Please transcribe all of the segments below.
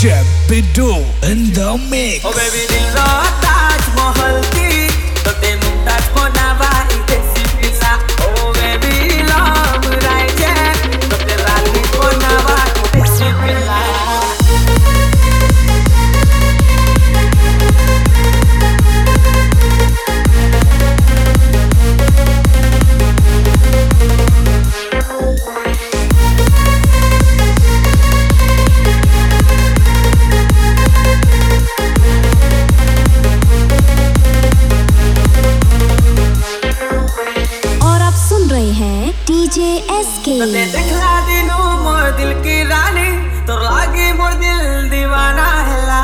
DJ Biddu in the mix. Oh baby, dil ro Taj Mahal thi, to tenu Taj bonawa ite sipila. Oh baby, love raije, to te rani bonawa ite sipila. DJ SK ते देखला दिनु मोर दिल की रानी, तोर लागी मोर दिल दीवाना हैला।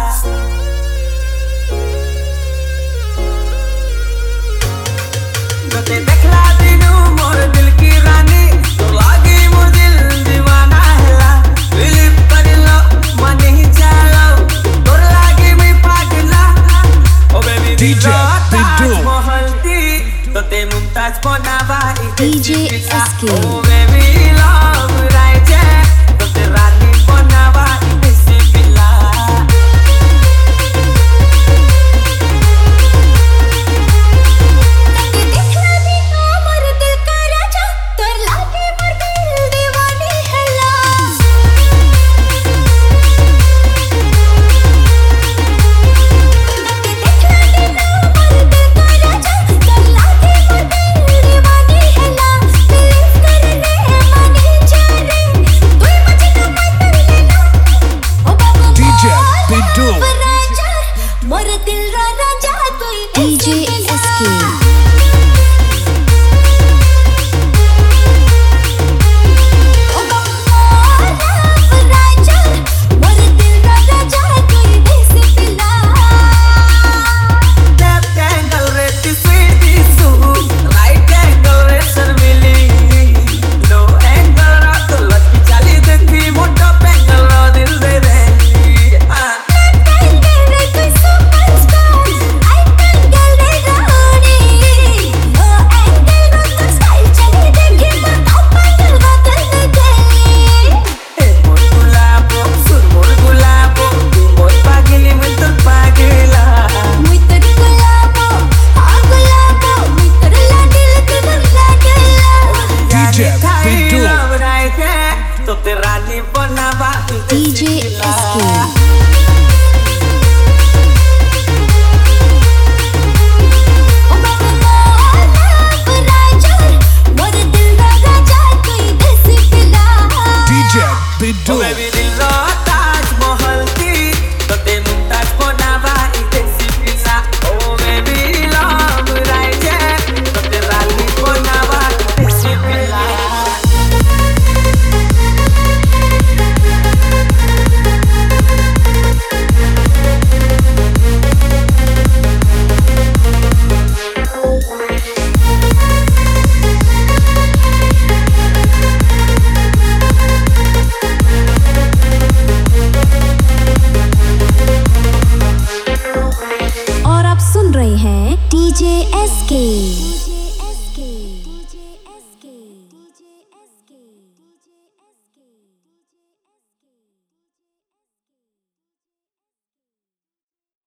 ते देखला दिनु मोर दिल की रानी, तोर लागी मोर दिल दीवाना हैला। बिलीव कर लो मन ही चलो, तोर लागी मैं पागला। ओ बेबी DJ Biddu महल थी, तो ते मुमताज बनावा DJ SK Oh baby